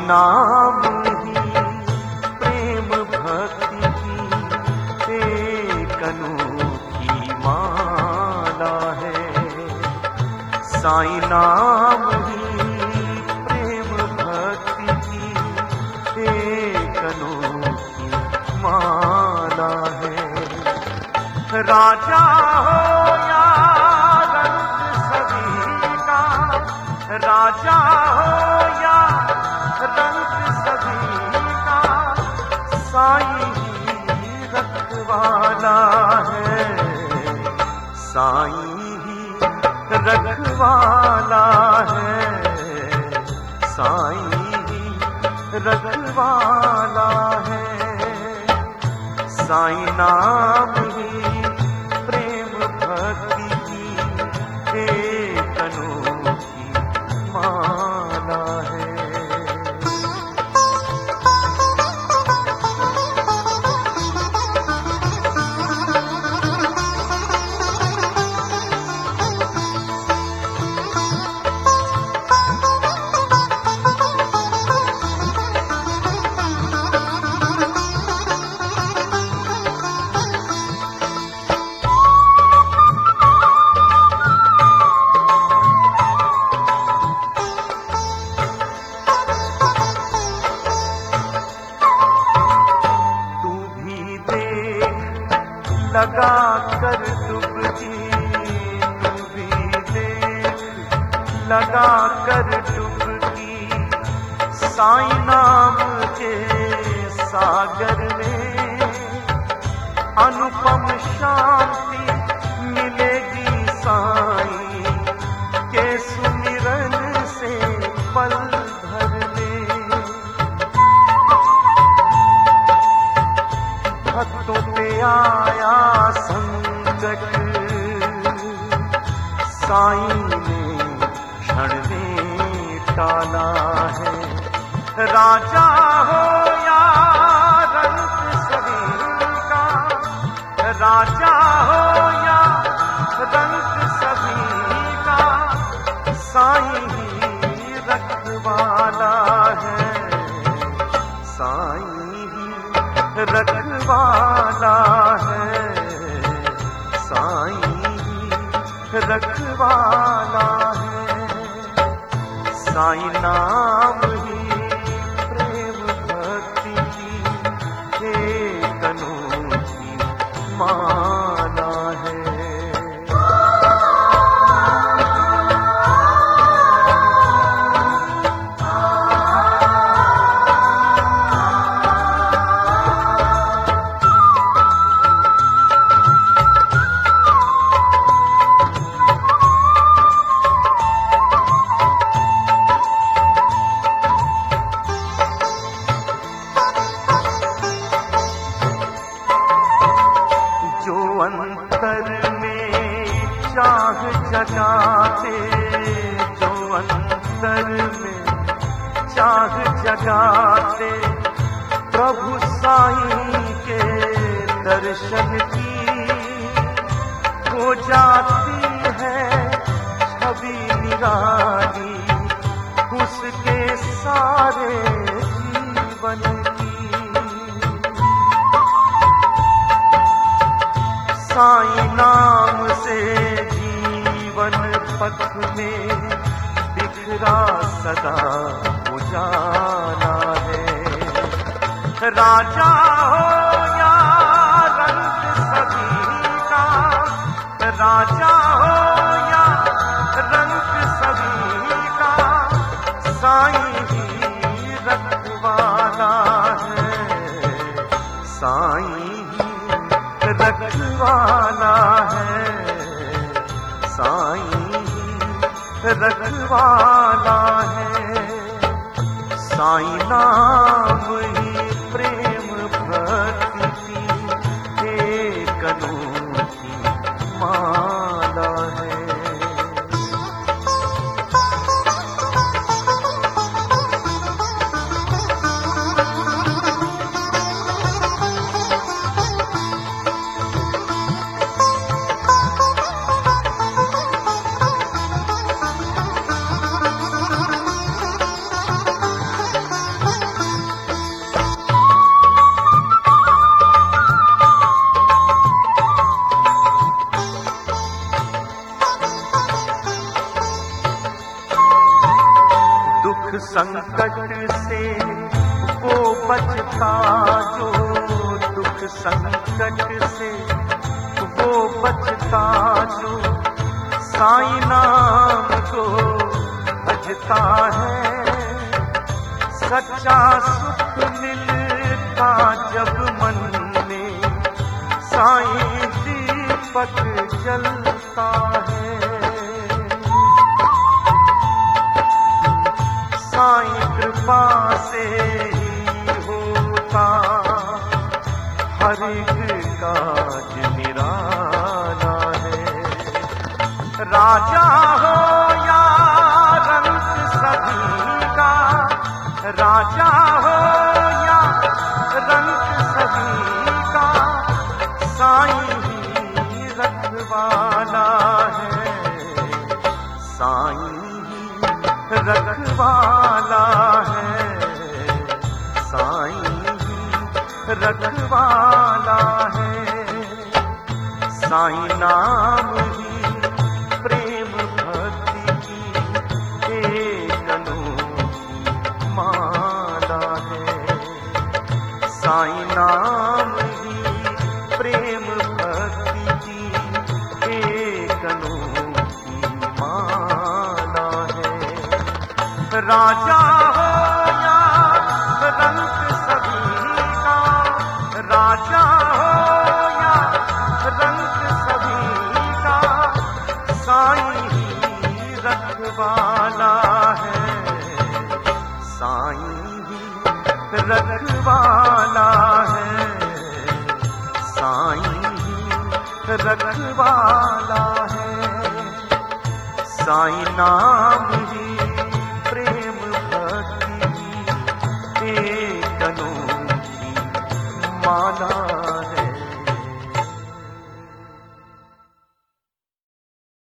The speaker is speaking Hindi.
नाम ही प्रेम भक्ति की एक अनूठी माला है। साईं नाम ही प्रेम भक्ति की एक अनूठी माला है। राजा हो या रंग सभी का, राजा हो या रंग सभी का, साईं ही रखवाला है। साईं ही रखवाला है। साईं ही रखवाला है। साईं नाम ही प्रेम भक्ति की एक अनूठी माला है। लगा कर डुबकी, तू भी देख लगा कर डुबकी, साईं नाम के सागर में अनुपम शांति मिलेगी। साईं के सुमिरन से पल भर में भक्तों पे आया संकट, साईं ने क्षण में टाला है। राजा हो या रंग सभी का, राजा हो या रंग सभी का, साईं ही रखवाला है। साईं ही रखवाला है। साईं ही रखवाला है। साईं नाम ही प्रेम भक्ति की एक अनूठी माला है। अंतर में चाह जगाते, जो अंतर में चाह जगाते, प्रभु साईं के दर्शन की हो जाती है छवि निराली उसके सारे जीवन की। साईं नाम से जीवन पथ में बिखरा सदा उजाला है। राजा हो या रंग सभी का, राजा हो या रंग सभी का, साईं ही रखवाला है। साईं रखवाला है। साईं रखवाला है। साईं नाम ही प्रेम भक्ति की एक अनूठी माला है। बचता जो दुख संकट से, वो बचता जो साईं नाम को भजता है। सच्चा सुख मिलता जब मन में साईं दीपक जलता है। साईं कृपा से ही होता हर एक काज निराला है। राजा हो या रंक सभी का, राजा हो या रंक सभी का, साईं ही रखवाला है। साईं ही रखवाला है, साईं ही रखवाला है। साईं नाम ही प्रेम भक्ति की एक अनोखी माला है। साईं नाम ही प्रेम भक्ति की एक अनोखी माला है। राजा हो या रंक सभी का, राजा हो या रंक सभी का, साईं ही रखवाला है। साईं ही रखवाला है, साईं ही रखवाला है। साईं नाम ही प्रेम भक्ति एक अनोखी